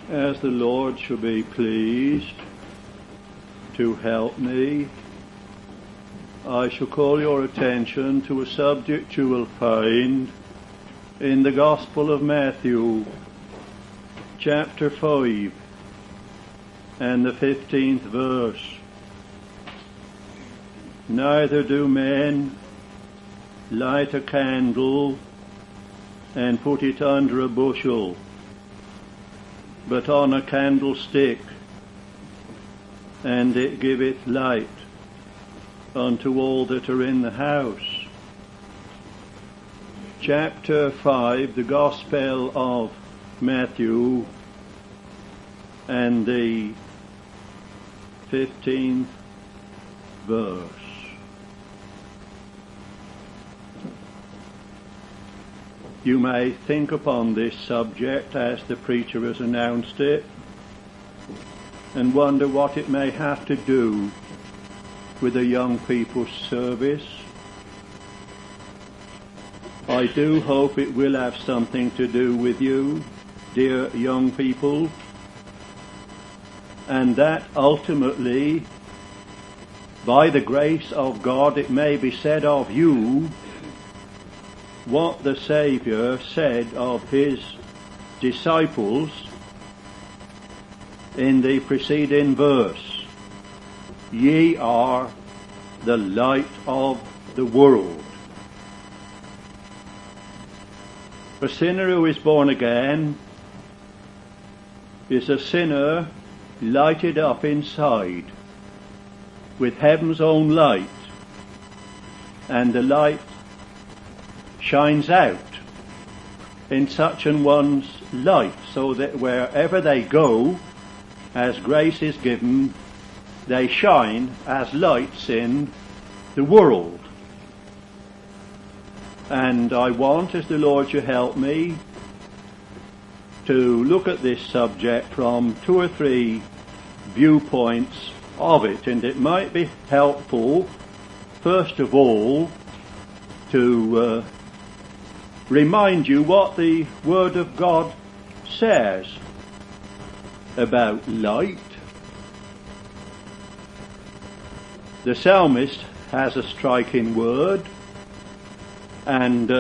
As the Lord shall be pleased to help me, I shall call your attention to a subject you will find in the Gospel of Matthew, chapter 5, and the 15th verse. Neither do men light a candle and put it under a bushel, but on a candlestick, and it giveth light unto all that are in the house. Chapter 5, the Gospel of Matthew, and the 15th verse. You may think upon this subject as the preacher has announced it, and wonder what it may have to do with a young people's service. I do hope it will have something to do with you, dear young people, and that ultimately, by the grace of God, it may be said of you what the Saviour said of his disciples in the preceding verse. Ye are the light of the world. A sinner who is born again is a sinner lighted up inside with heaven's own light, and the light shines out in such an one's life, so that wherever they go, as grace is given, they shine as lights in the world. And I want, as the Lord shall help me, to look at this subject from 2 or 3 viewpoints of it, and it might be helpful, first of all, to remind you what the Word of God says about light. The psalmist has a striking word, and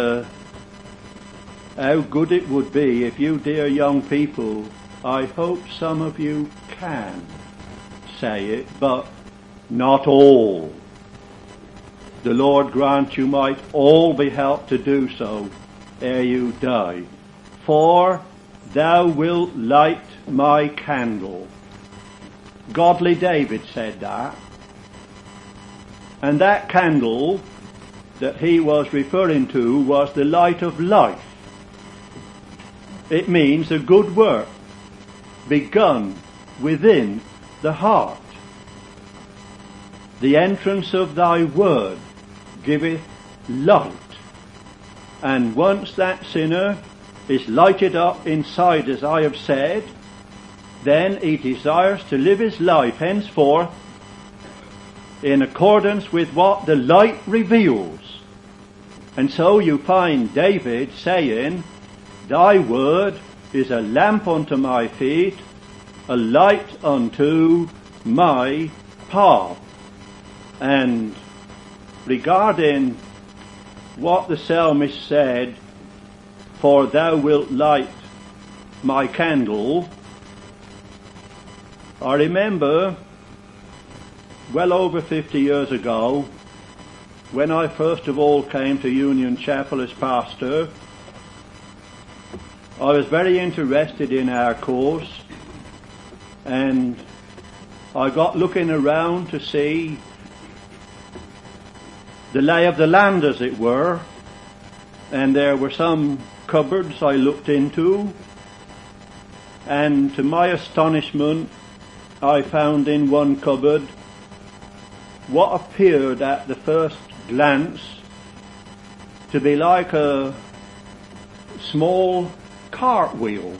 how good it would be if you, dear young people, I hope some of you can say it, but not all. The Lord grant you might all be helped to do so ere you die. For thou wilt light my candle. Godly David said that. And that candle that he was referring to was the light of life. It means a good work begun within the heart. The entrance of thy word giveth light. And once that sinner is lighted up inside, as I have said, then he desires to live his life henceforth in accordance with what the light reveals. And so you find David saying, thy word is a lamp unto my feet, a light unto my path. And regarding what the psalmist said, for thou wilt light my candle, I remember well over 50 years ago, when I first of all came to Union Chapel as pastor, I was very interested in our course, and I got looking around to see the lay of the land, as it were, and there were some cupboards I looked into, and to my astonishment I found in one cupboard what appeared at the first glance to be like a small cartwheel,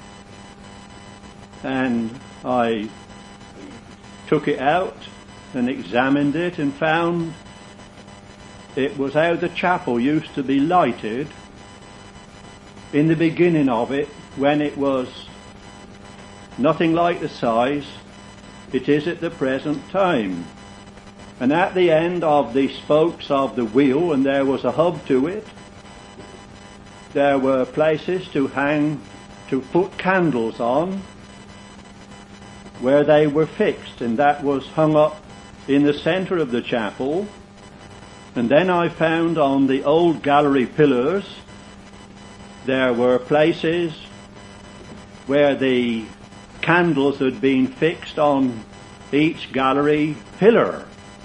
and I took it out and examined it and found it was how the chapel used to be lighted in the beginning of it, when it was nothing like the size it is at the present time. And at the end of the spokes of the wheel, and there was a hub to it, there were places to put candles on, where they were fixed, and that was hung up in the centre of the chapel. And then I found on the old gallery pillars there were places where the candles had been fixed on each gallery pillar.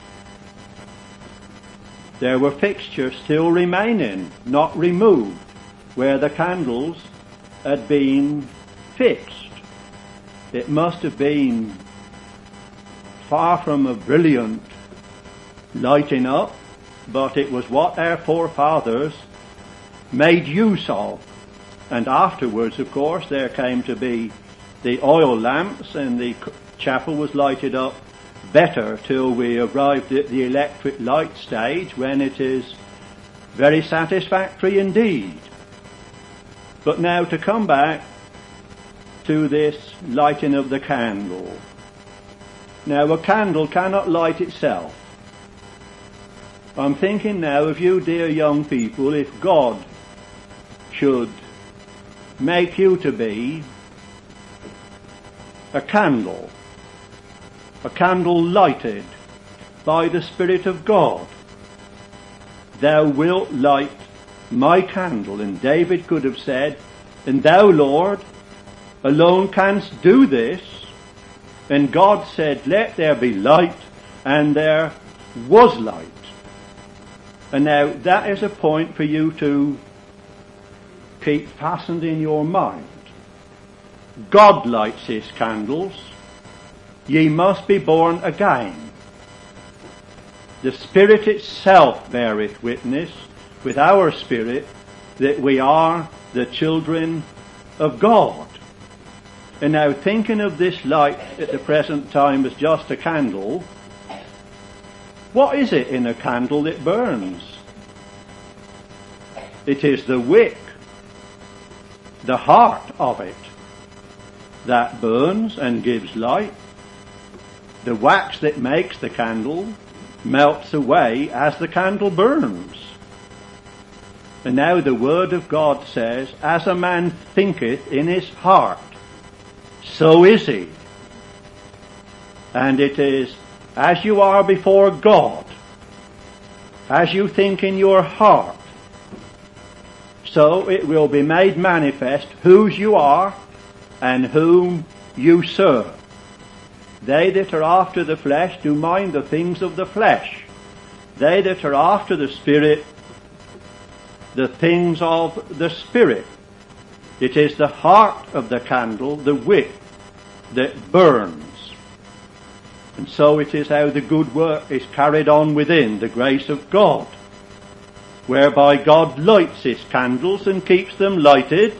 There were fixtures still remaining, not removed, where the candles had been fixed. It must have been far from a brilliant lighting up, but it was what our forefathers made use of. And afterwards, of course, there came to be the oil lamps, and the chapel was lighted up better till we arrived at the electric light stage, when it is very satisfactory indeed. But now to come back to this lighting of the candle. Now, a candle cannot light itself. I'm thinking now of you dear young people, if God should make you to be a candle lighted by the Spirit of God, thou wilt light my candle. And David could have said, and thou, Lord, alone canst do this. And God said, let there be light, and there was light. And now that is a point for you to keep fastened in your mind. God lights his candles. Ye must be born again. The Spirit itself beareth witness with our spirit that we are the children of God. And now, thinking of this light at the present time as just a candle, what is it in a candle that burns? It is the wick, the heart of it, that burns and gives light. The wax that makes the candle melts away as the candle burns. And now the Word of God says, as a man thinketh in his heart, so is he. And it is as you are before God, as you think in your heart, so it will be made manifest whose you are and whom you serve. They that are after the flesh do mind the things of the flesh. They that are after the Spirit, the things of the Spirit. It is the heart of the candle, the wick, that burns. And so it is how the good work is carried on within the grace of God, whereby God lights his candles and keeps them lighted.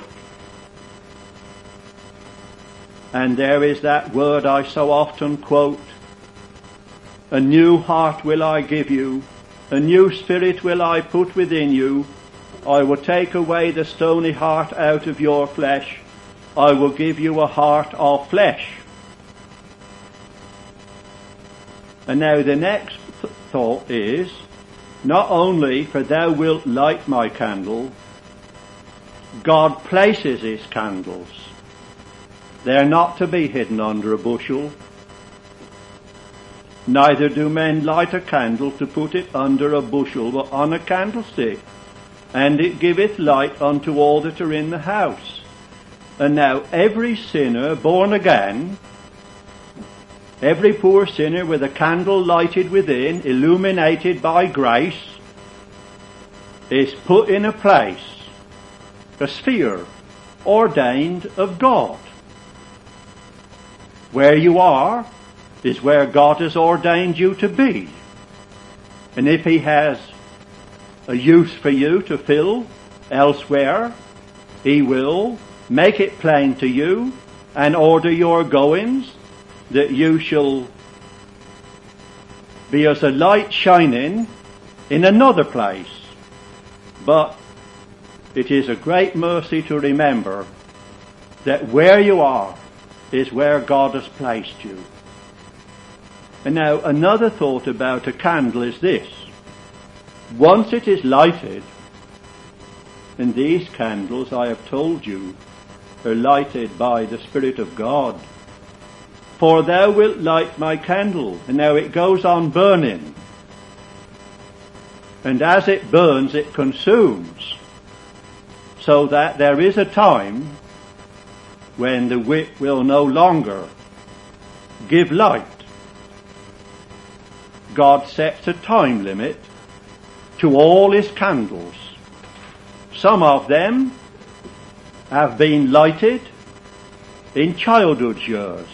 And there is that word I so often quote, a new heart will I give you, a new spirit will I put within you, I will take away the stony heart out of your flesh, I will give you a heart of flesh. And now the next thought is, not only for thou wilt light my candle, God places his candles. They are not to be hidden under a bushel. Neither do men light a candle to put it under a bushel, but on a candlestick, and it giveth light unto all that are in the house. And now every sinner born again, every poor sinner with a candle lighted within, illuminated by grace, is put in a place, a sphere, ordained of God. Where you are is where God has ordained you to be. And if he has a use for you to fill elsewhere, he will make it plain to you and order your goings, that you shall be as a light shining in another place. But it is a great mercy to remember that where you are is where God has placed you. And now another thought about a candle is this. Once it is lighted, and these candles, I have told you, are lighted by the Spirit of God. For thou wilt light my candle. And now it goes on burning. And as it burns, it consumes. So that there is a time when the wick will no longer give light. God sets a time limit to all his candles. Some of them have been lighted in childhood's years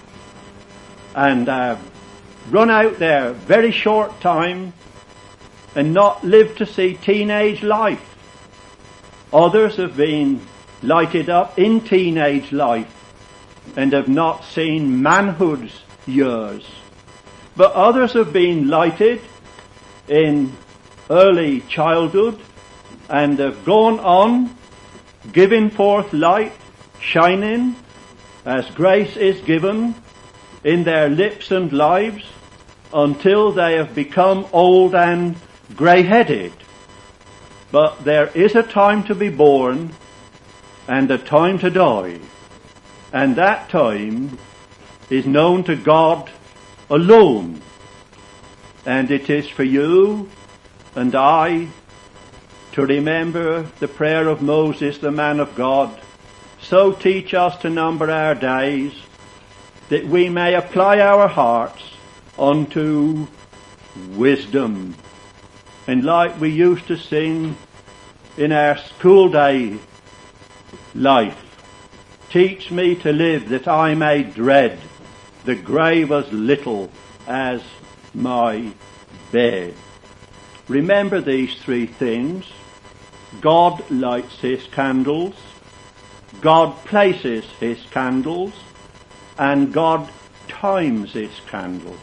and have run out their very short time and not lived to see teenage life. Others have been lighted up in teenage life and have not seen manhood's years. But others have been lighted in early childhood and have gone on giving forth light, shining as grace is given in their lips and lives until they have become old and grey-headed. But there is a time to be born and a time to die, and that time is known to God alone. And it is for you and I to remember the prayer of Moses, the man of God. So teach us to number our days, that we may apply our hearts unto wisdom. And like we used to sing in our school day life, teach me to live that I may dread the grave as little as my bed. Remember these three things. God lights his candles, God places his candles, and God times his candles.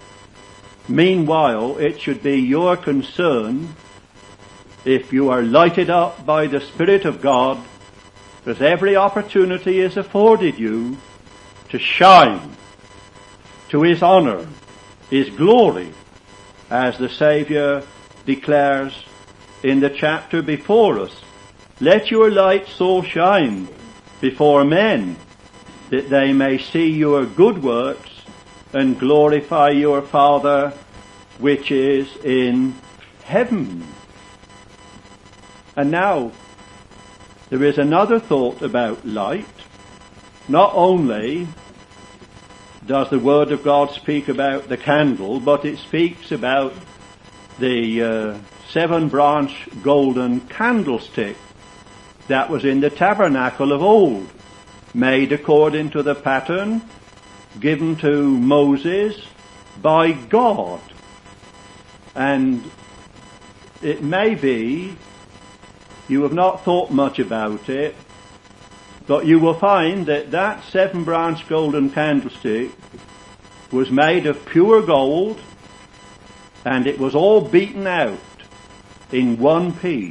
Meanwhile, it should be your concern, if you are lighted up by the Spirit of God, that every opportunity is afforded you to shine to his honor, his glory, as the Saviour declares in the chapter before us. Let your light so shine before men that they may see your good works and glorify your Father which is in heaven. And now, there is another thought about light. Not only does the Word of God speak about the candle, but it speaks about the 7-branch golden candlestick that was in the tabernacle of old, made according to the pattern given to Moses by God. And it may be you have not thought much about it, but you will find that that 7-branch golden candlestick was made of pure gold, and it was all beaten out in one piece.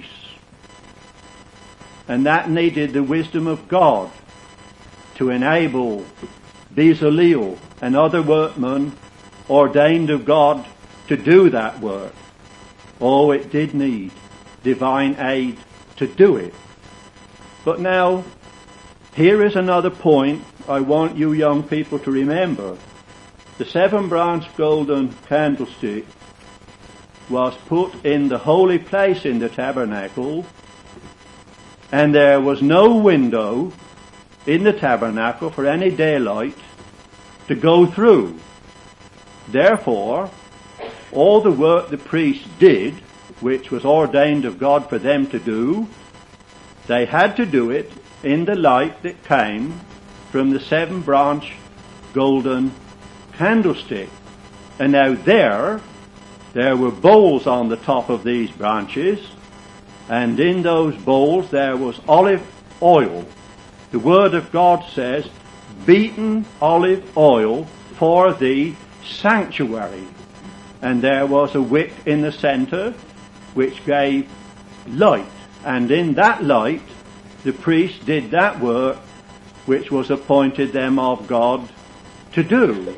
And that needed the wisdom of God to enable Bezaleel and other workmen ordained of God to do that work. Oh, it did need divine aid to do it. But now, here is another point I want you young people to remember. The 7-branch golden candlestick was put in the holy place in the tabernacle, and there was no window in the tabernacle for any daylight to go through. Therefore, all the work the priests did, which was ordained of God for them to do, they had to do it in the light that came from the 7-branch golden candlestick. And now there were bowls on the top of these branches, and in those bowls there was olive oil. The Word of God says, beaten olive oil for the sanctuary. And there was a wick in the center which gave light. And in that light, the priest did that work which was appointed them of God to do.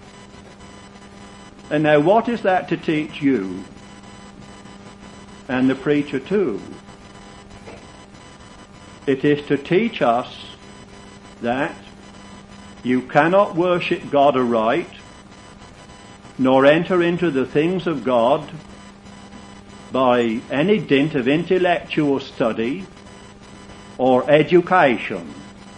And now what is that to teach you and the preacher too? It is to teach us that you cannot worship God aright, nor enter into the things of God by any dint of intellectual study or education.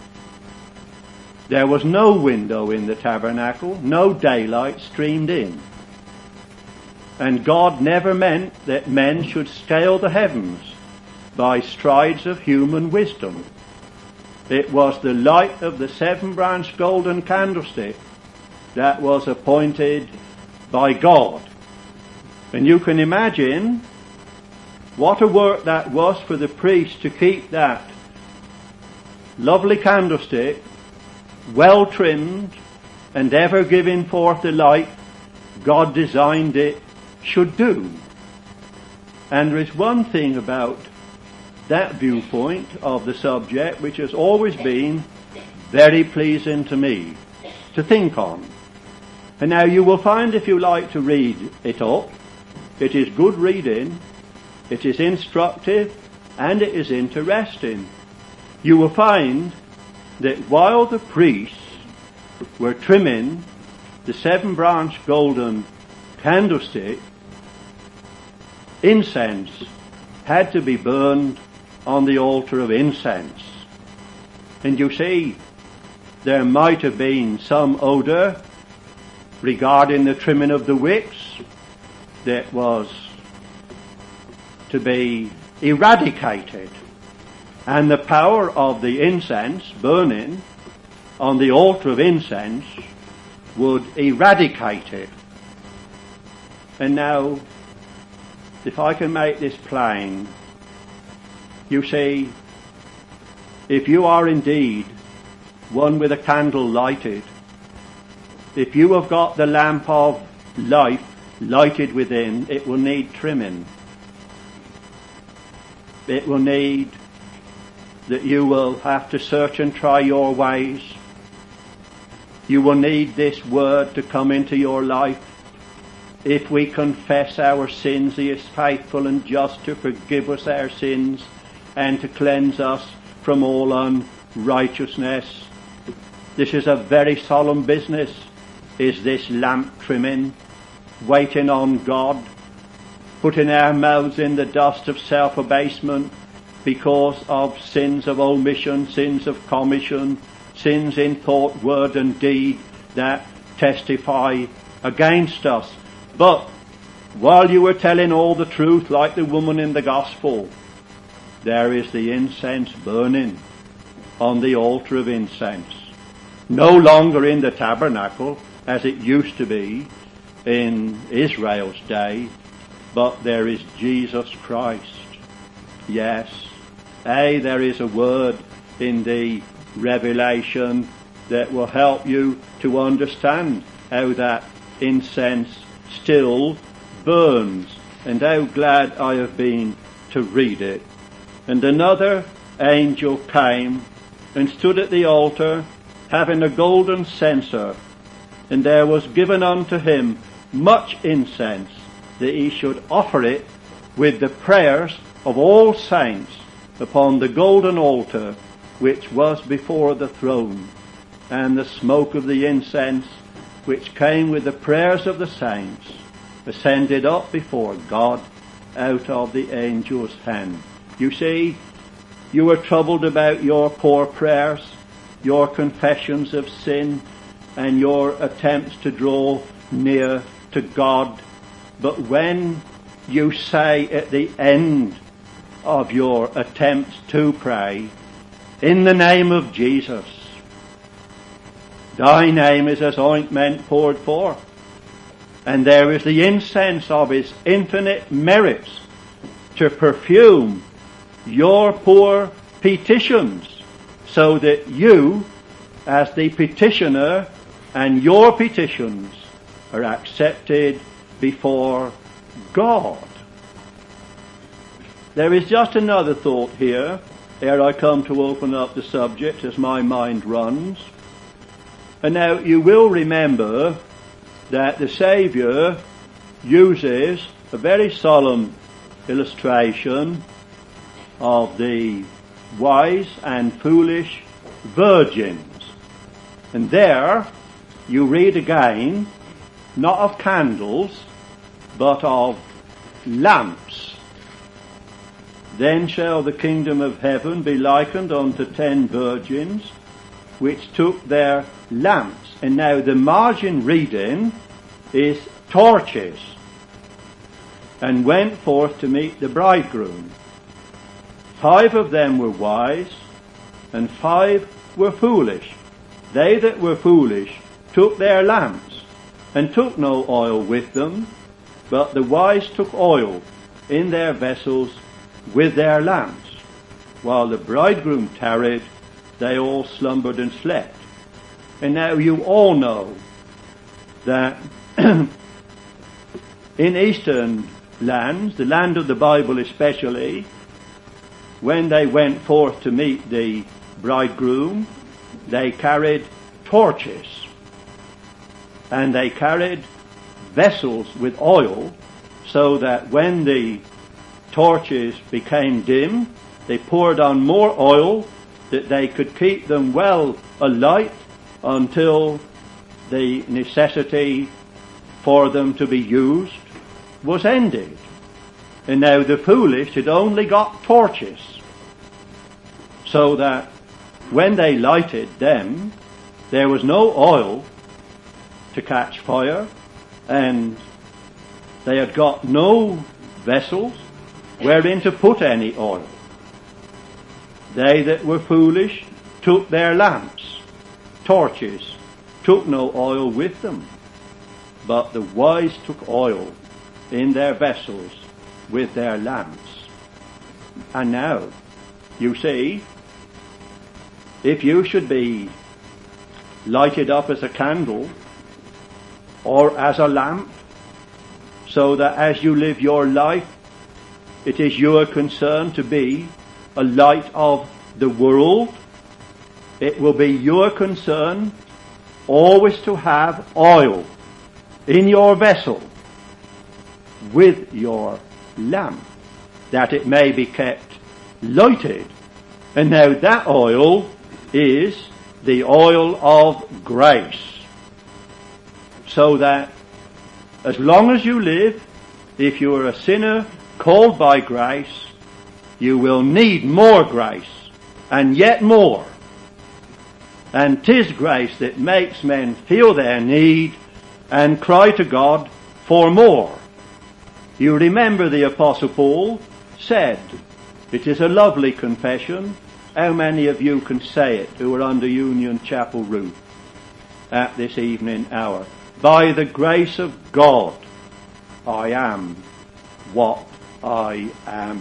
There was no window in the tabernacle, no daylight streamed in. And God never meant that men should scale the heavens by strides of human wisdom. It was the light of the seven-branched golden candlestick that was appointed by God. And you can imagine what a work that was for the priest to keep that lovely candlestick well trimmed and ever giving forth the light God designed it should do. And there is one thing about that viewpoint of the subject which has always been very pleasing to me to think on. And now you will find, if you like to read it up, it is good reading, it is instructive, and it is interesting. You will find that while the priests were trimming the seven-branched golden candlestick, incense had to be burned on the altar of incense. And you see, there might have been some odour regarding the trimming of the wicks that was to be eradicated, and the power of the incense burning on the altar of incense would eradicate it. And now, if I can make this plain, you see, if you are indeed one with a candle lighted, if you have got the lamp of life lighted within, it will need trimming. It will need that you will have to search and try your ways. You will need this word to come into your life. If we confess our sins, He is faithful and just to forgive us our sins and to cleanse us from all unrighteousness. This is a very solemn business, is this lamp trimming, waiting on God, putting our mouths in the dust of self-abasement because of sins of omission, sins of commission, sins in thought, word and deed that testify against us. But while you were telling all the truth like the woman in the gospel, there is the incense burning on the altar of incense. No longer in the tabernacle as it used to be in Israel's day, but there is Jesus Christ. Yes, there is a word in the Revelation that will help you to understand how that incense still burns, and how glad I have been to read it. And another angel came and stood at the altar, having a golden censer, and there was given unto him much incense, that he should offer it with the prayers of all saints upon the golden altar which was before the throne. And the smoke of the incense, which came with the prayers of the saints, ascended up before God out of the angel's hand. You see, you were troubled about your poor prayers, your confessions of sin, and your attempts to draw near to God. But when you say at the end of your attempts to pray, in the name of Jesus, thy name is as ointment poured forth, and there is the incense of his infinite merits to perfume your poor petitions, so that you, as the petitioner, and your petitions are accepted before God. There is just another thought here ere I come to open up the subject as my mind runs. And now you will remember that the Saviour uses a very solemn illustration of the wise and foolish virgins. And there you read again, not of candles, but of lamps. Then shall the kingdom of heaven be likened unto 10 virgins, which took their lamps. And now the margin reading is torches, and went forth to meet the bridegroom. 5 of them were wise, and 5 were foolish. They that were foolish took their lamps, and took no oil with them, but the wise took oil in their vessels with their lamps. While the bridegroom tarried, they all slumbered and slept. And now you all know that in eastern lands, the land of the Bible especially, when they went forth to meet the bridegroom, they carried torches, and they carried vessels with oil, so that when the torches became dim, they poured on more oil, that they could keep them well alight until the necessity for them to be used was ended. And now the foolish had only got torches, so that when they lighted them, there was no oil to catch fire, and they had got no vessels wherein to put any oil. They that were foolish took their lamps, torches, took no oil with them, but the wise took oil in their vessels with their lamps. And now, you see, if you should be lighted up as a candle or as a lamp, so that as you live your life, it is your concern to be a light of the world, it will be your concern always to have oil in your vessel with your lamp, that it may be kept lighted. And now that oil is the oil of grace, so that as long as you live, if you are a sinner called by grace, you will need more grace, and yet more. And 'tis grace that makes men feel their need and cry to God for more. You remember the Apostle Paul said, it is a lovely confession. How many of you can say it who are under Union Chapel roof at this evening hour? By the grace of God, I am what I am.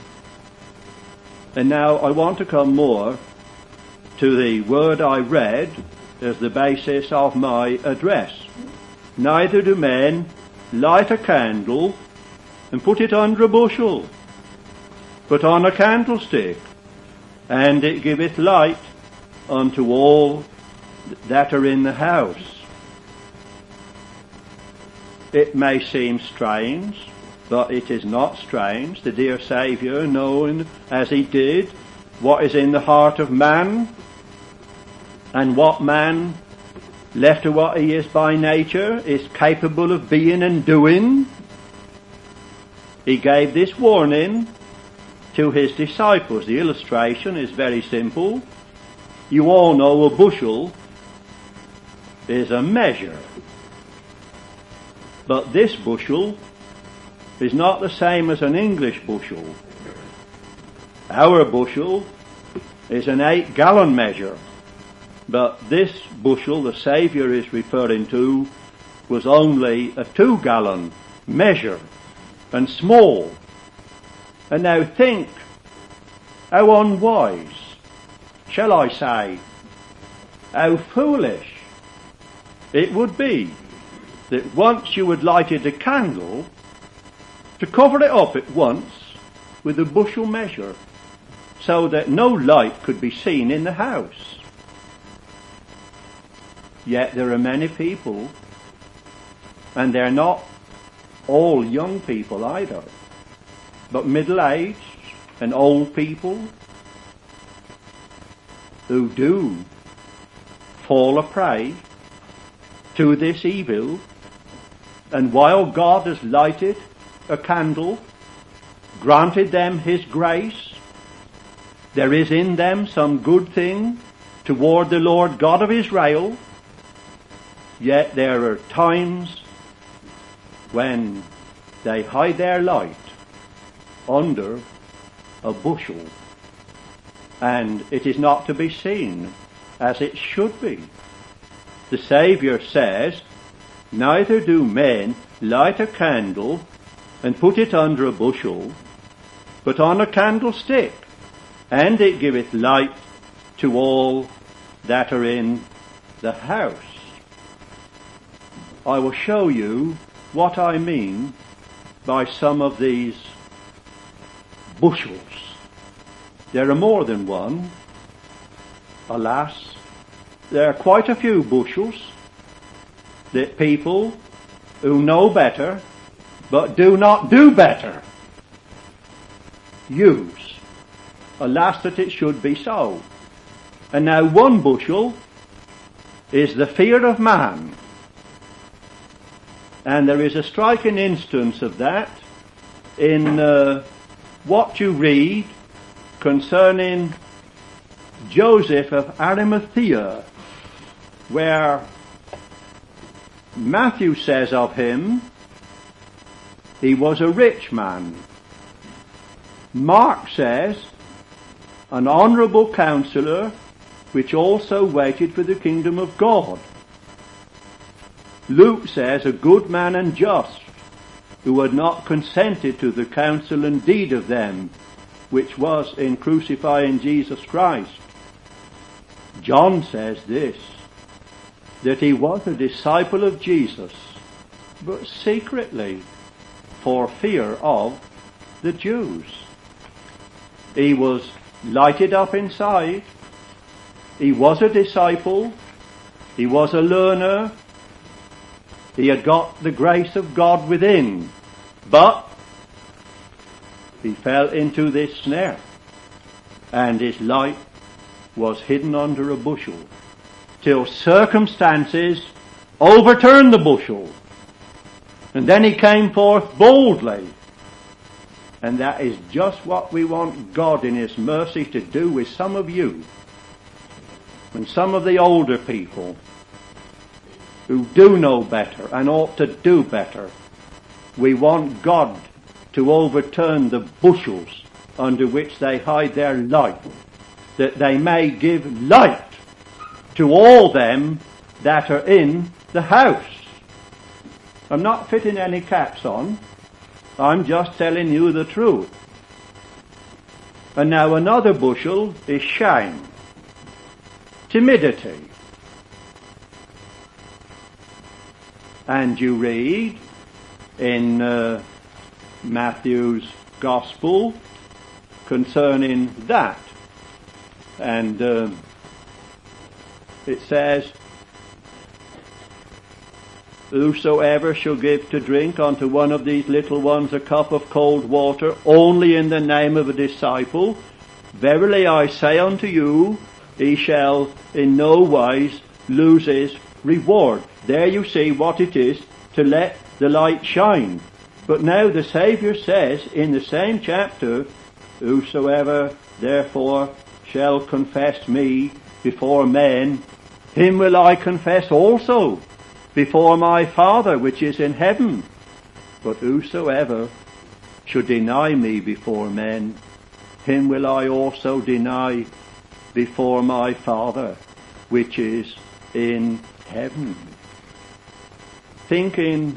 And now I want to come more to the word I read as the basis of my address. Neither do men light a candle and put it under a bushel, but on a candlestick, and it giveth light unto all that are in the house. It may seem strange, but it is not strange. The dear Saviour, knowing as he did what is in the heart of man, and what man, left to what he is by nature, is capable of being and doing, he gave this warning to his disciples. The illustration is very simple. You all know a bushel is a measure, but this bushel is not the same as an English bushel. Our bushel is an 8-gallon measure, but this bushel the Saviour is referring to was only a 2-gallon measure, and small. And now think how unwise, shall I say, how foolish it would be that once you had lighted a candle, to cover it up at once with a bushel measure, so that no light could be seen in the house. Yet there are many people, and they're not all young people either, but middle-aged and old people who do fall a prey to this evil. And while God has lighted a candle, granted them His grace, there is in them some good thing toward the Lord God of Israel, yet there are times when they hide their light under a bushel, and it is not to be seen as it should be. The Saviour says, "Neither do men light a candle and put it under a bushel, but on a candlestick, and it giveth light to all that are in the house." I will show you what I mean by some of these bushels. There are more than one. Alas, there are quite a few bushels that people who know better but do not do better use. Alas, that it should be so. And now one bushel is the fear of man. And there is a striking instance of that in what you read concerning Joseph of Arimathea, where Matthew says of him, he was a rich man. Mark says, an honourable counsellor, which also waited for the kingdom of God. Luke says, a good man and just, who had not consented to the counsel and deed of them, which was in crucifying Jesus Christ. John says this, that he was a disciple of Jesus, but secretly, for fear of the Jews. He was lighted up inside. He was a disciple. He was a learner. He had got the grace of God within, but he fell into this snare, and his light was hidden under a bushel, till circumstances overturned the bushel, and then he came forth boldly. And that is just what we want God in His mercy to do with some of you, and some of the older people who do know better and ought to do better. We want God to overturn the bushels under which they hide their light, that they may give light to all them that are in the house. I'm not fitting any caps on. I'm just telling you the truth. And now another bushel is shame, timidity. And you read in Matthew's Gospel concerning that. And it says, whosoever shall give to drink unto one of these little ones a cup of cold water only in the name of a disciple, verily I say unto you, he shall in no wise lose his reward. There you see what it is to let the light shine. But now the Saviour says in the same chapter, whosoever therefore shall confess me before men, him will I confess also before my Father which is in heaven. But whosoever should deny me before men, him will I also deny before my Father which is in heaven. Thinking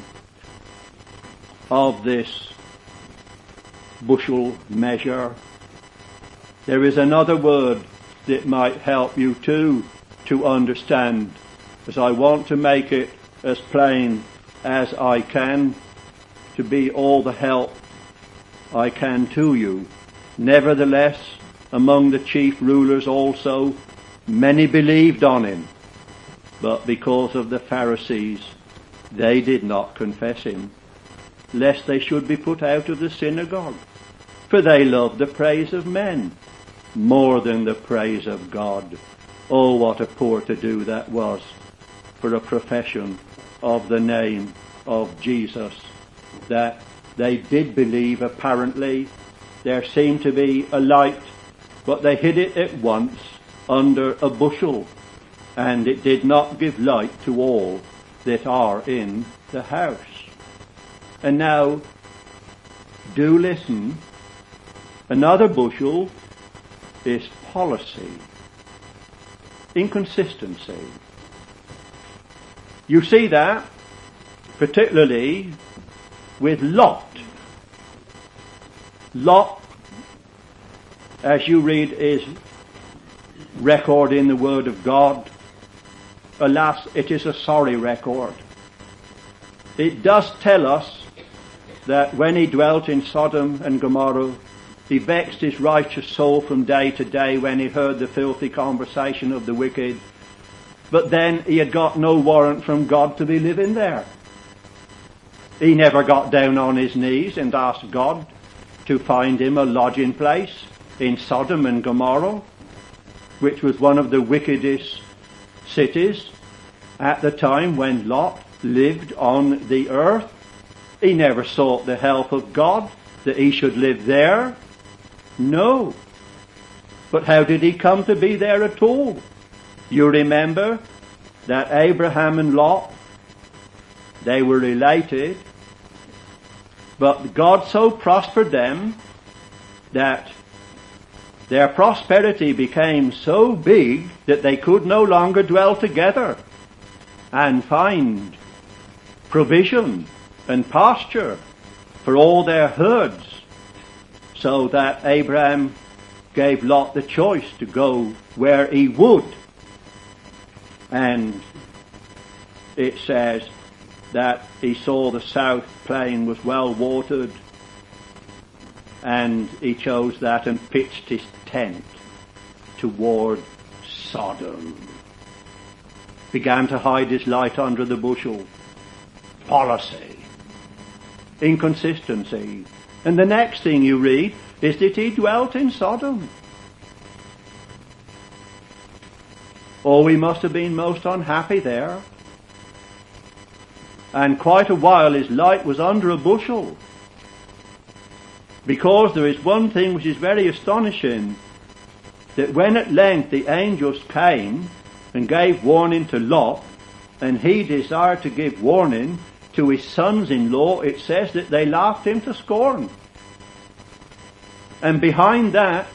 of this bushel measure, there is another word that might help you too to understand, as I want to make it as plain as I can, to be all the help I can to you. Nevertheless, among the chief rulers also, many believed on him. But because of the Pharisees, they did not confess him, lest they should be put out of the synagogue. For they loved the praise of men more than the praise of God. Oh, what a poor to-do that was for a profession of the name of Jesus. That they did believe, apparently. There seemed to be a light, but they hid it at once under a bushel, and it did not give light to all that are in the house. And now, do listen. Another bushel is policy, inconsistency. You see that particularly with Lot. Lot, as you read his record in the Word of God, alas, it is a sorry record. It does tell us that when he dwelt in Sodom and Gomorrah, he vexed his righteous soul from day to day when he heard the filthy conversation of the wicked. But then he had got no warrant from God to be living there. He never got down on his knees and asked God to find him a lodging place in Sodom and Gomorrah, which was one of the wickedest cities at the time when Lot lived on the earth. He never sought the help of God that he should live there. No. But how did he come to be there at all? You remember that Abraham and Lot, they were related, but God so prospered them that their prosperity became so big that they could no longer dwell together and find provision and pasture for all their herds, so that Abraham gave Lot the choice to go where he would. And it says that he saw the south plain was well watered, and he chose that and pitched his tent toward Sodom. Began to hide his light under the bushel. Policy. Inconsistency. And the next thing you read is that he dwelt in Sodom. Oh, he must have been most unhappy there. And quite a while his light was under a bushel. Because there is one thing which is very astonishing, that when at length the angels came and gave warning to Lot, and he desired to give warning to his sons-in-law, it says that they laughed him to scorn. And behind that,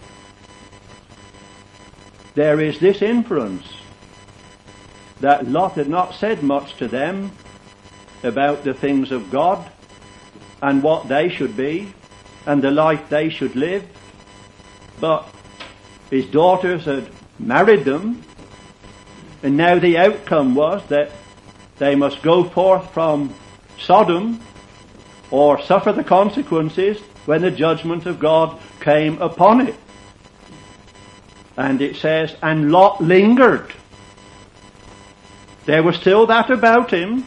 there is this inference that Lot had not said much to them about the things of God and what they should be and the life they should live, but his daughters had married them, and now the outcome was that they must go forth from Sodom or suffer the consequences when the judgment of God came upon it. And it says, and Lot lingered. There was still that about him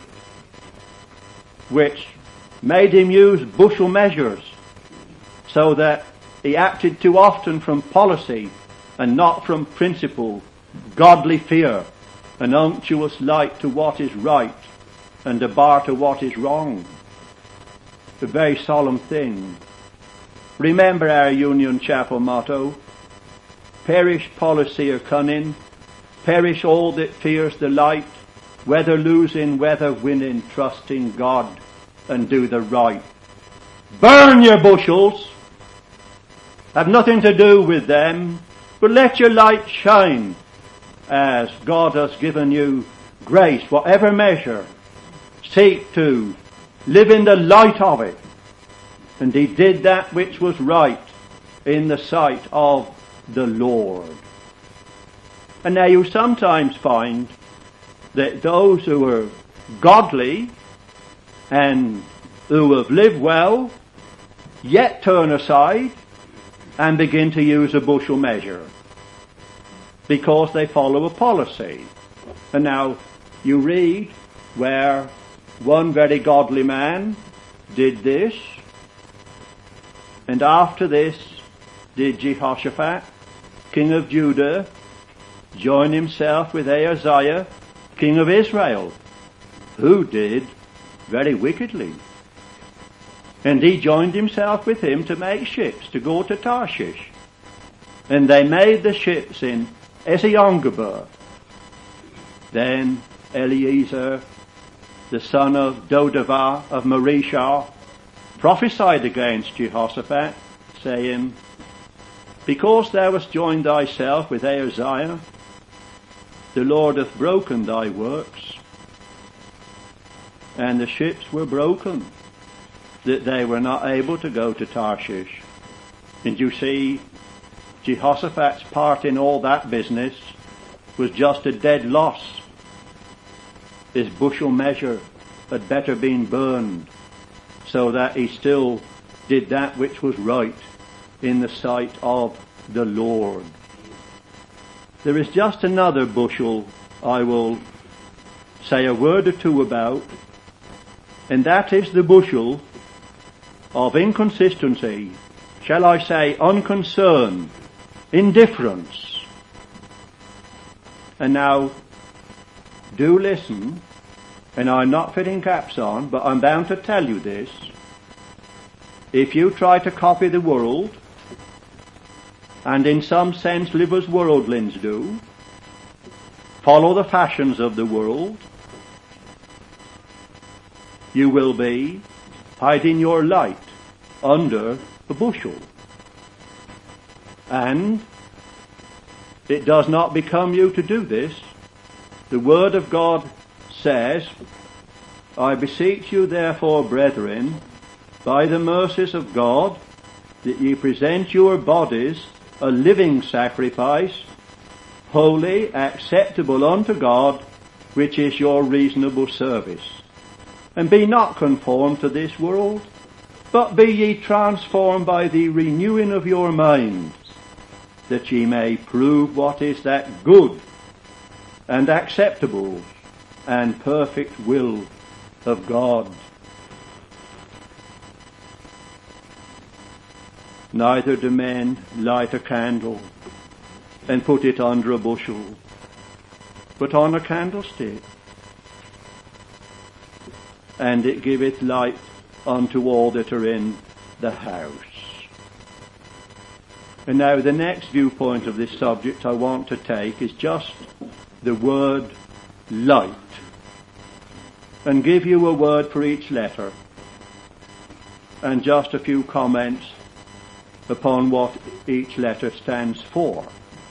which made him use bushel measures, so that he acted too often from policy and not from principle, godly fear, an unctuous light to what is right and a bar to what is wrong. A very solemn thing. Remember our Union Chapel motto: perish policy or cunning, perish all that fears the light, whether losing, whether winning, trust in God and do the right. Burn your bushels, have nothing to do with them, but let your light shine as God has given you grace, whatever measure. Seek to live in the light of it. And he did that which was right in the sight of the Lord. And now you sometimes find that those who are godly and who have lived well, yet turn aside and begin to use a bushel measure because they follow a policy. And now you read where one very godly man did this, and after this did Jehoshaphat, king of Judah, join himself with Ahaziah, king of Israel, who did very wickedly. And he joined himself with him to make ships to go to Tarshish. And they made the ships in Eziongeber. Then Eliezer, the son of Dodavah of Mareshah, prophesied against Jehoshaphat, saying, Because thou hast joined thyself with Ahaziah, the Lord hath broken thy works. And the ships were broken, that they were not able to go to Tarshish. And you see, Jehoshaphat's part in all that business was just a dead loss. His bushel measure had better been burned, so that he still did that which was right in the sight of the Lord. There is just another bushel I will say a word or two about, and that is the bushel of inconsistency, shall I say unconcern, indifference. And now, do listen, and I'm not fitting caps on, but I'm bound to tell you this. If you try to copy the world, and in some sense live as worldlings do, follow the fashions of the world, you will be hiding your light under a bushel. And it does not become you to do this. The Word of God says, I beseech you therefore, brethren, by the mercies of God, that ye present your bodies a living sacrifice, holy, acceptable unto God, which is your reasonable service. And be not conformed to this world, but be ye transformed by the renewing of your minds, that ye may prove what is that good and acceptable and perfect will of God. Neither do men light a candle and put it under a bushel, but on a candlestick, and it giveth light unto all that are in the house. And now the next viewpoint of this subject I want to take is just the word light, and give you a word for each letter, and just a few comments upon what each letter stands for.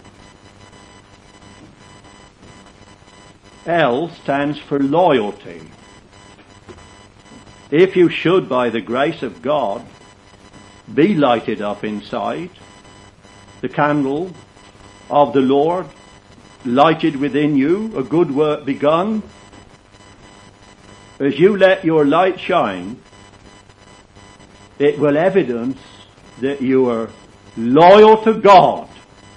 L stands for loyalty. If you should, by the grace of God, be lighted up inside, the candle of the Lord lighted within you, a good work begun, as you let your light shine, it will evidence that you are loyal to God,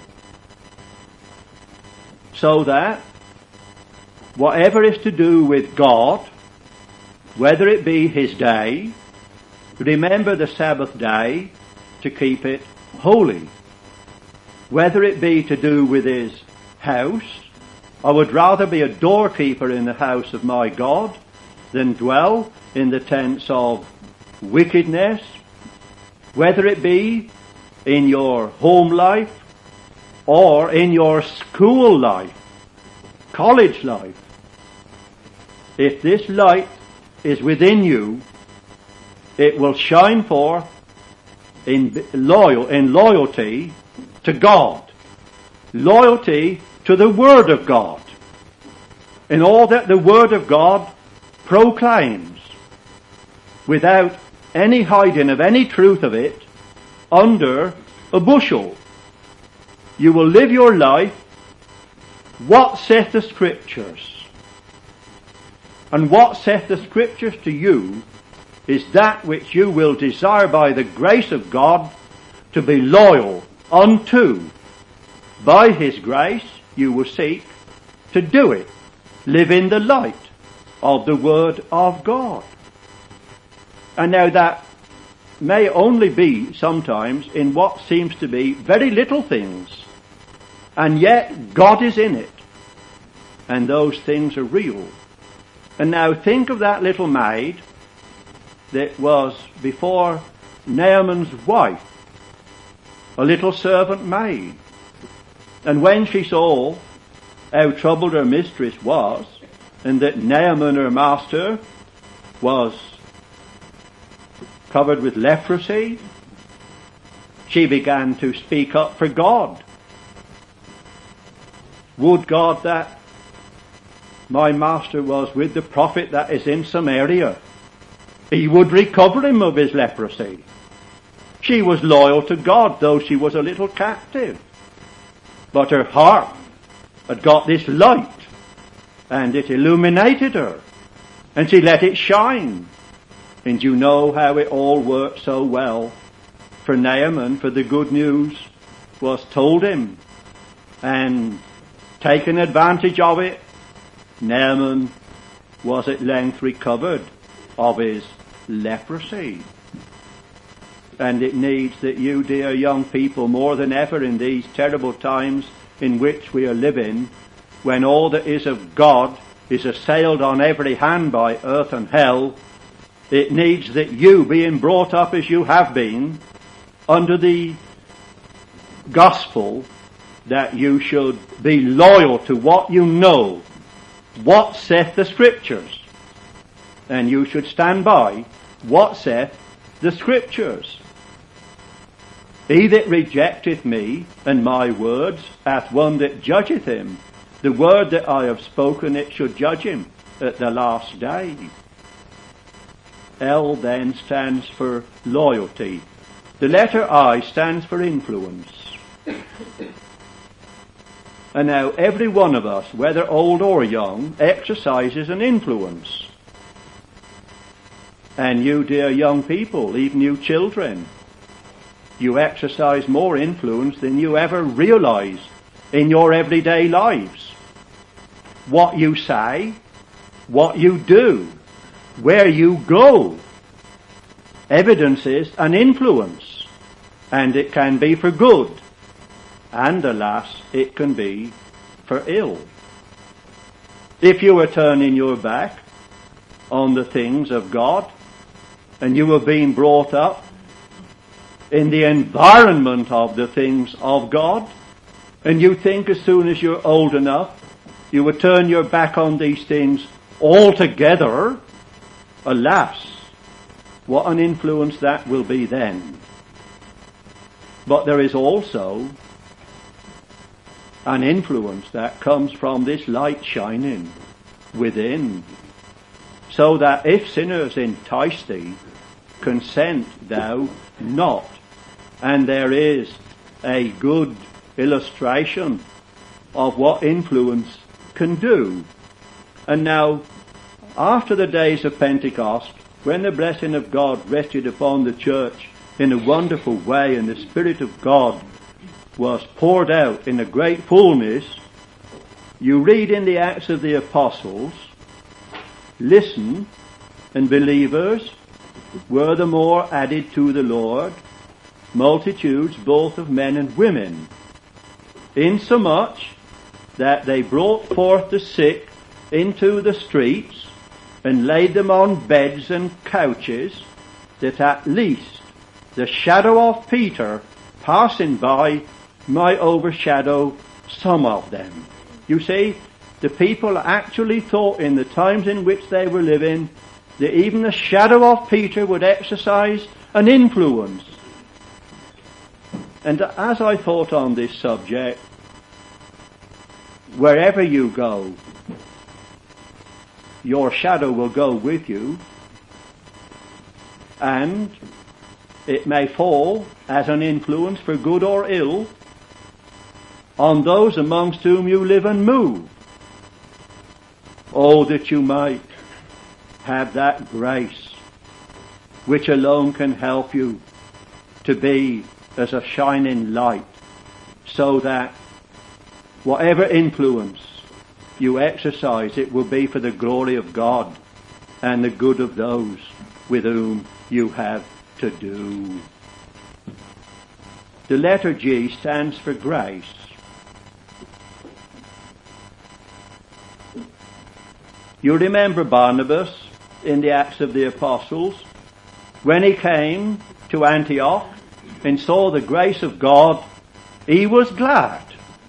so that whatever is to do with God, whether it be His day, remember the Sabbath day to keep it holy. Whether it be to do with His house, I would rather be a doorkeeper in the house of my God than dwell in the tents of wickedness. Whether it be in your home life or in your school life, college life, if this light is within you, it will shine forth in loyalty to God, loyalty to the Word of God, in all that the Word of God proclaims, without any hiding of any truth of it under a bushel. You will live your life, what saith the Scriptures? And what saith the Scriptures to you is that which you will desire by the grace of God to be loyal unto. By his grace you will seek to do it. Live in the light of the Word of God. And now that may only be sometimes in what seems to be very little things. And yet God is in it. And those things are real. And now think of that little maid that was before Naaman's wife. A little servant maid. And when she saw how troubled her mistress was, and that Naaman, her master, was covered with leprosy, she began to speak up for God. Would God that my master was with the prophet that is in Samaria. He would recover him of his leprosy. She was loyal to God, though she was a little captive. But her heart had got this light, and it illuminated her, and she let it shine. And you know how it all worked so well for Naaman, for the good news was told him, and taken advantage of it. Naaman was at length recovered of his leprosy. And it needs that you, dear young people, more than ever in these terrible times in which we are living, when all that is of God is assailed on every hand by earth and hell, it needs that you, being brought up as you have been, under the gospel, that you should be loyal to what you know, what saith the Scriptures. And you should stand by what saith the Scriptures. He that rejecteth me and my words hath one that judgeth him. The word that I have spoken, it should judge him at the last day. L then stands for loyalty. The letter I stands for influence. And now every one of us, whether old or young, exercises an influence. And you, dear young people, even you children, you exercise more influence than you ever realize in your everyday lives. What you say, what you do, where you go, evidences an influence, and it can be for good, and alas, it can be for ill. If you are turning your back on the things of God, and you have been brought up in the environment of the things of God, and you think as soon as you're old enough, you will turn your back on these things altogether, alas, what an influence that will be then. But there is also an influence that comes from this light shining within, so that if sinners entice thee, consent thou not. And there is a good illustration of what influence can do. And now, after the days of Pentecost, when the blessing of God rested upon the church in a wonderful way, and the Spirit of God was poured out in a great fullness, you read in the Acts of the Apostles, listen, and believers were the more added to the Lord, multitudes both of men and women, insomuch that they brought forth the sick into the streets and laid them on beds and couches, that at least the shadow of Peter passing by might overshadow some of them. You see, the people actually thought in the times in which they were living that even the shadow of Peter would exercise an influence. And as I thought on this subject, wherever you go, your shadow will go with you, and it may fall as an influence for good or ill on those amongst whom you live and move. Oh, that you might have that grace which alone can help you to be as a shining light, so that whatever influence you exercise, it will be for the glory of God and the good of those with whom you have to do. The letter G stands for grace. You remember Barnabas in the Acts of the Apostles, when he came to Antioch and saw the grace of God, he was glad.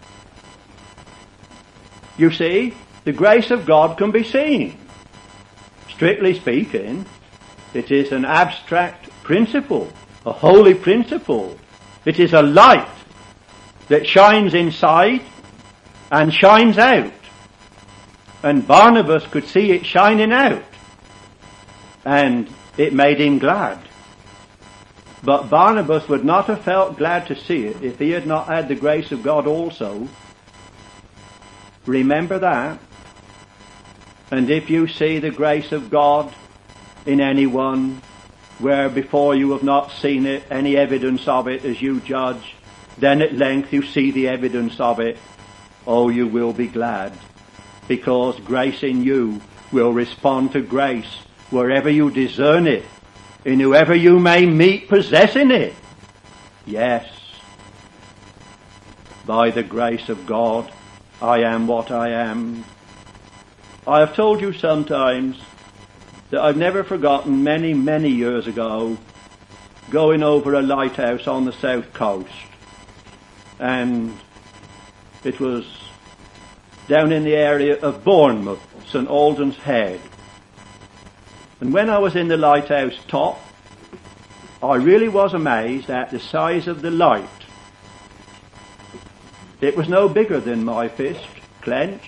You see, the grace of God can be seen. Strictly speaking, it is an abstract principle, a holy principle. It is a light that shines inside and shines out. And Barnabas could see it shining out, and it made him glad. But Barnabas would not have felt glad to see it if he had not had the grace of God also. Remember that. And if you see the grace of God in anyone, where before you have not seen it, any evidence of it as you judge, then at length you see the evidence of it, oh, you will be glad. Because grace in you will respond to grace wherever you discern it, in whoever you may meet possessing it. Yes, by the grace of God, I am what I am. I have told you sometimes that I've never forgotten many, many years ago going over a lighthouse on the south coast. And it was down in the area of Bournemouth, St Alden's Head. And when I was in the lighthouse top, I really was amazed at the size of the light. It was no bigger than my fist, clenched.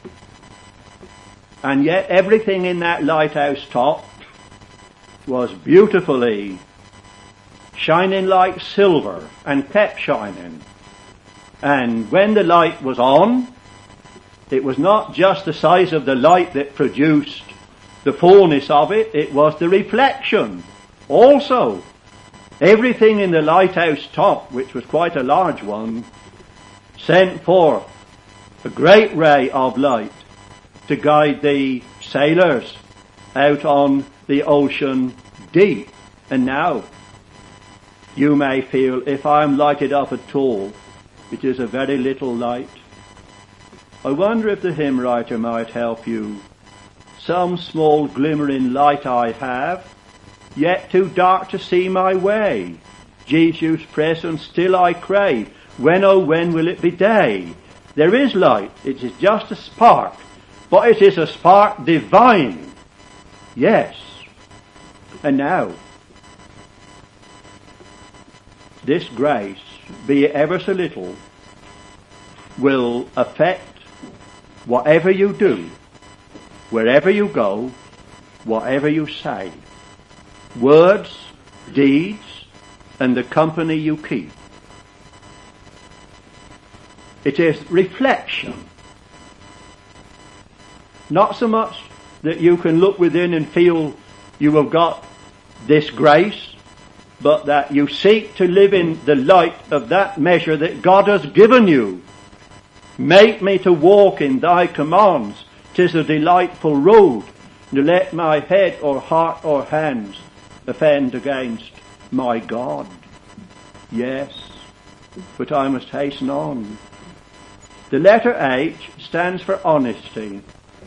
And yet everything in that lighthouse top was beautifully shining like silver and kept shining. And when the light was on, it was not just the size of the light that produced the fullness of it, it was the reflection also. Everything in the lighthouse top, which was quite a large one, sent forth a great ray of light to guide the sailors out on the ocean deep. And now, you may feel, if I am lighted up at all, it is a very little light. I wonder if the hymn writer might help you. Some small glimmering light I have, yet too dark to see my way. Jesus' presence still I crave. When, oh, when will it be day? There is light, it is just a spark, but it is a spark divine. Yes. And now, this grace, be it ever so little, will affect whatever you do, wherever you go, whatever you say, words, deeds, and the company you keep. It is reflection. Not so much that you can look within and feel you have got this grace, but that you seek to live in the light of that measure that God has given you. Make me to walk in thy commands. 'Tis a delightful road. To let my head or heart or hands offend against my God. Yes, but I must hasten on. The letter H stands for honesty.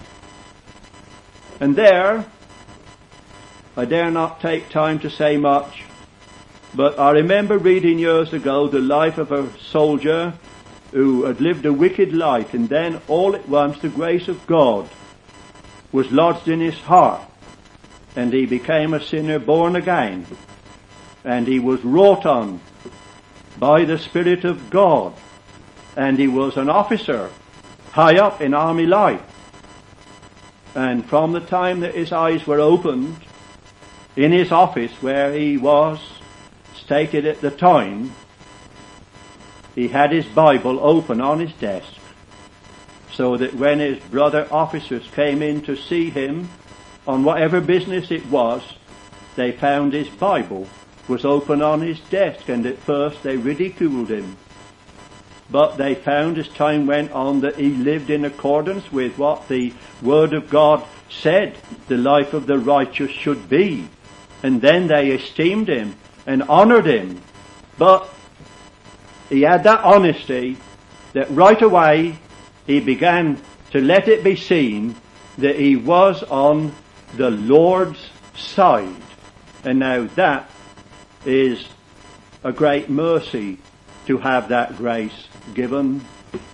And there, I dare not take time to say much, but I remember reading years ago the life of a soldier who had lived a wicked life, and then all at once the grace of God was lodged in his heart, and he became a sinner born again, and he was wrought on by the Spirit of God, and he was an officer high up in army life. And from the time that his eyes were opened in his office where he was stated at the time, he had his Bible open on his desk, so that when his brother officers came in to see him on whatever business it was, they found his Bible was open on his desk, and at first they ridiculed him. But they found as time went on that he lived in accordance with what the Word of God said the life of the righteous should be. And then they esteemed him and honoured him. But he had that honesty that right away he began to let it be seen that he was on the Lord's side. And now that is a great mercy to have that grace given.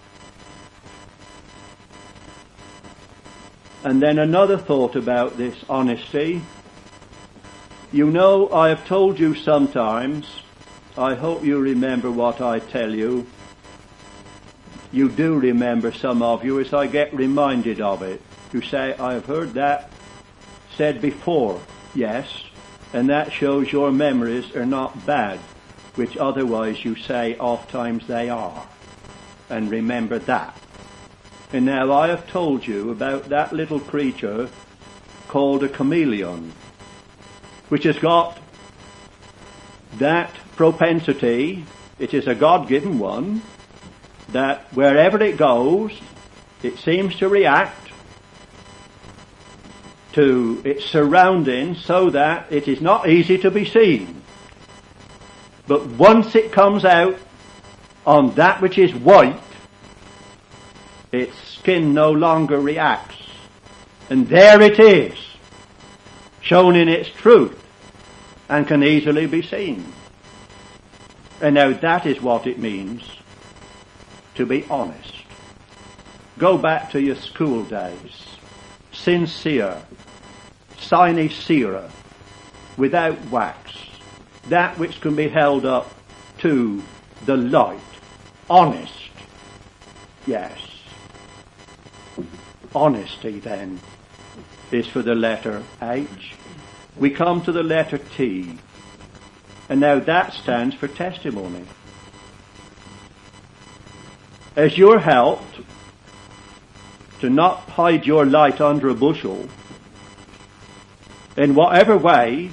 And then another thought about this honesty. You know, I have told you sometimes, I hope you remember what I tell you. You do remember, some of you, as I get reminded of it. You say, I have heard that said before. Yes, and that shows your memories are not bad, which otherwise you say oft times they are. And remember that. And now I have told you about that little creature called a chameleon, which has got that propensity, it is a God-given one, that wherever it goes, it seems to react to its surroundings so that it is not easy to be seen. But once it comes out on that which is white, its skin no longer reacts. And there it is, shown in its truth, and can easily be seen. And now that is what it means to be honest. Go back to your school days. Sincere, sine cera, without wax. That which can be held up to the light. Honest. Yes. Honesty then is for the letter H. We come to the letter T. And now that stands for testimony. As you're helped to not hide your light under a bushel, in whatever way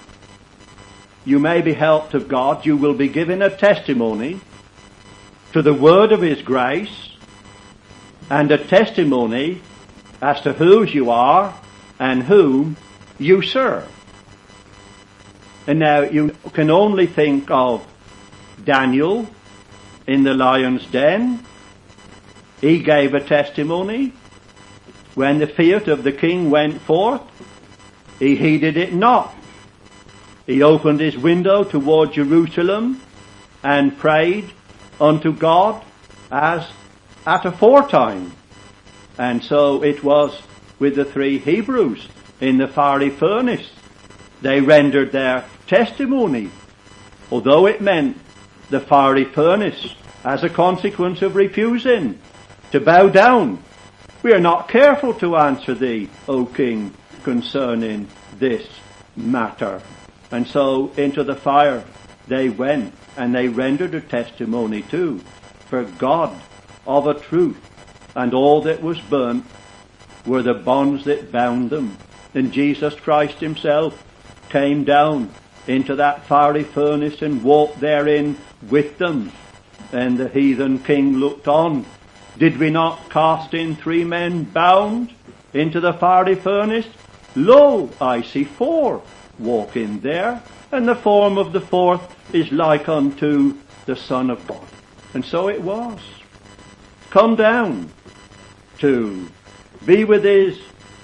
you may be helped of God, you will be given a testimony to the word of His grace, and a testimony as to whose you are and whom you serve. And now you can only think of Daniel in the lion's den. He gave a testimony. When the fiat of the king went forth, he heeded it not. He opened his window toward Jerusalem and prayed unto God as at aforetime. And so it was with the three Hebrews in the fiery furnace. They rendered their testimony, although it meant the fiery furnace as a consequence of refusing to bow down. We are not careful to answer thee, O King, concerning this matter. And so into the fire they went, and they rendered a testimony too, for God of a truth, and all that was burnt were the bonds that bound them. And Jesus Christ himself came down into that fiery furnace and walked therein with them. And the heathen king looked on. Did we not cast in 3 men bound into the fiery furnace? Lo, I see 4 walk in there, and the form of the 4th is like unto the Son of God. And so it was. Come down to be with his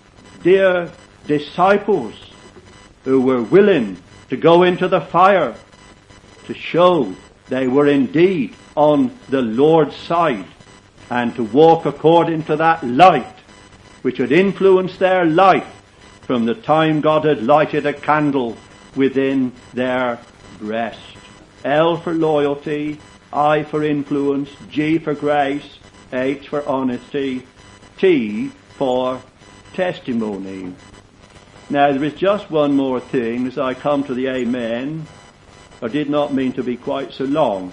dear disciples who were willing to go into the fire to show they were indeed on the Lord's side, and to walk according to that light which had influenced their life from the time God had lighted a candle within their breast. L for loyalty, I for influence, G for grace, H for honesty, T for testimony. Now there is just one more thing as I come to the amen. I did not mean to be quite so long.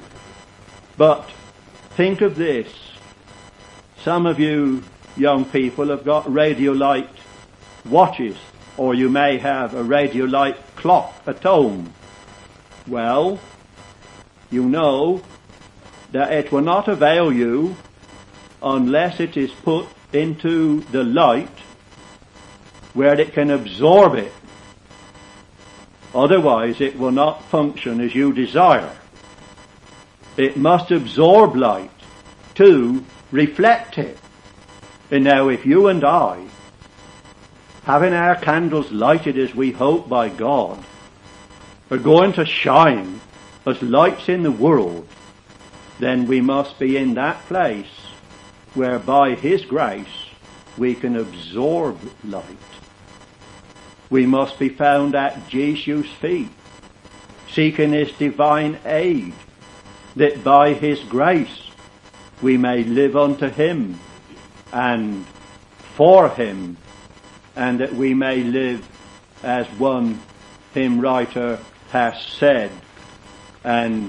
But think of this. Some of you young people have got Radiolite watches, or you may have a Radiolite clock at home. Well, you know that it will not avail you unless it is put into the light where it can absorb it. Otherwise it will not function as you desire. It must absorb light to reflect it. And now if you and I, having our candles lighted as we hope by God, are going to shine as lights in the world, then we must be in that place where by His grace we can absorb light. We must be found at Jesus' feet, seeking His divine aid, that by His grace we may live unto Him and for Him, and that we may live as one hymn writer has said. And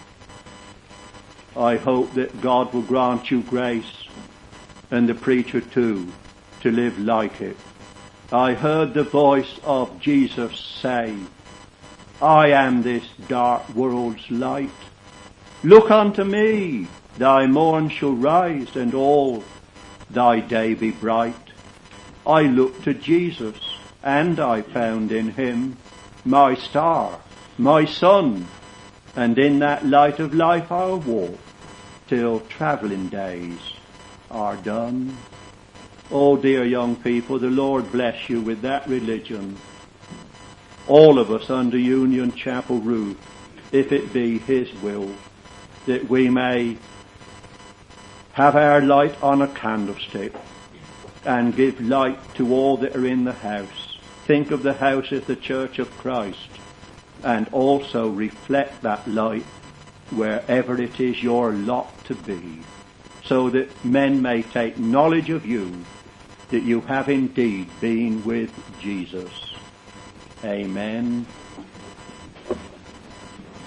I hope that God will grant you grace, and the preacher too, to live like it. I heard the voice of Jesus say, I am this dark world's light. Look unto me, thy morn shall rise, and all thy day be bright. I looked to Jesus, and I found in Him my star, my sun, and in that light of life I'll walk till travelling days are done. Oh, dear young people, the Lord bless you with that religion. All of us under Union Chapel roof, if it be His will, that we may have our light on a candlestick and give light to all that are in the house. Think of the house as the church of Christ, and also reflect that light wherever it is your lot to be, so that men may take knowledge of you, that you have indeed been with Jesus. Amen.